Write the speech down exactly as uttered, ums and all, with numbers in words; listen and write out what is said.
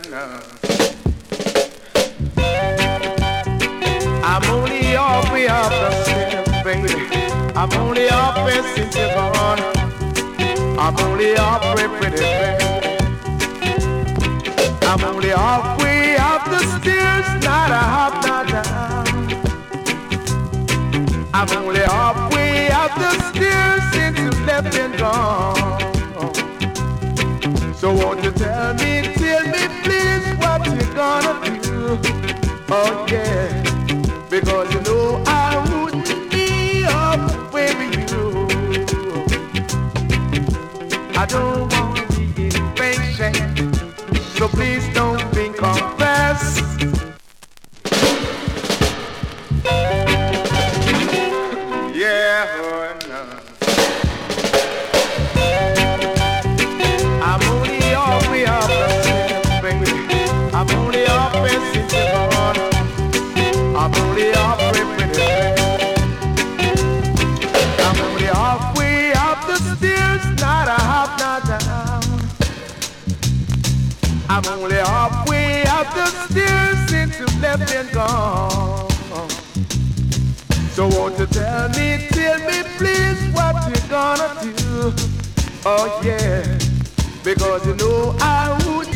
no. I'm only halfway up the stairs, baby. I'm only halfway since you're gone. I'm only halfway, pretty baby. I'm only halfway up the stairs, not a half, not down. I'm only halfway up the stairs since you left and gone. So won't you tell me, tell me please what you gonna do? Oh yeah, because you know I wouldn't be up with you. I don't want to be impatient, so please don't think of fast. Yeah, oh, no. I'm only halfway up the stairs, baby. I'm only halfway since you're gone. I'm only halfway with it. I'm only halfway up the stairs, not a half, not down. I'm only halfway up the stairs since you left and gone. So won't you tell me, tell me please what you gonna do? Oh yeah, because you know I